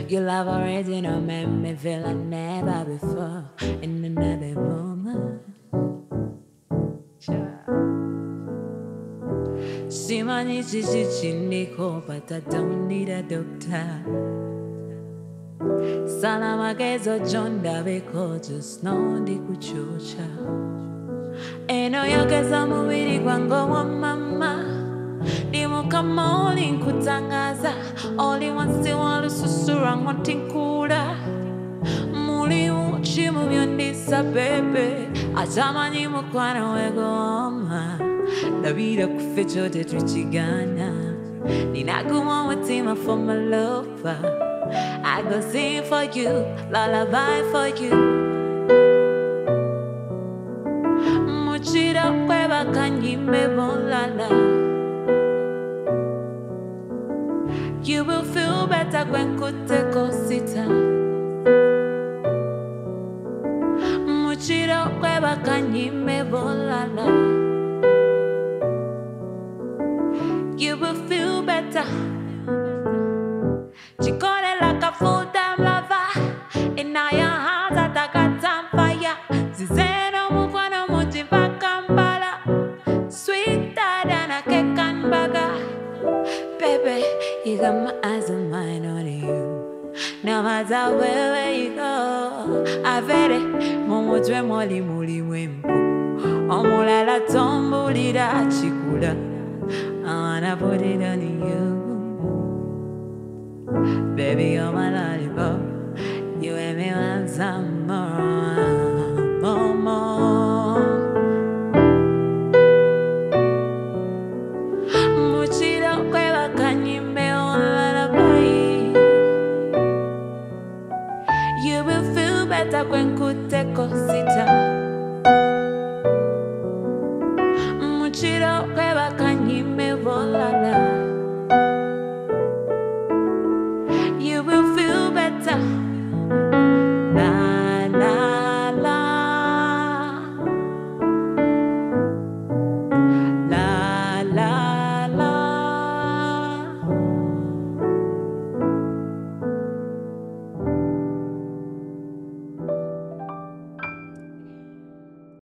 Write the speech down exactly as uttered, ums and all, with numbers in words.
Your love original made me feel like never before in another moment. Simani chichi niko, but I don't need a doctor. Salama gezo jonda beko, just know di kuchucha. Eno yokeza mubiri kwango wa mama. Dimu kamoli nkutangaza. Oli wansi walu susura nkotinkura. Muli uchi mubyondisa bebe. Achamanyi mukwana wego oma. Dabira kuficho te trichigana. Ninaguma watima for my lover. I go sing for you, lullaby for you. Muchira kweba kanyime bolala. You will feel better when kuteko sita. Muchira kweba kanyime bolala. You will feel better. Chikore like a full-time lover. In your hands, I take a time fire. Zizeno mukwana mujiva kambala. Sweeter than a cake and burger. Baby, you got my eyes and mine on you. No matter where you go, I bet it. Momo dwe moli muli wempo. Omula la tomboli da chikula. I wanna put it on you. Baby, you're my lollipop. You and me want some more, more, more. Muchiro kweba kanyime on lullaby. You will feel better when kuteko sita. Muchiro kweba kanyime volala.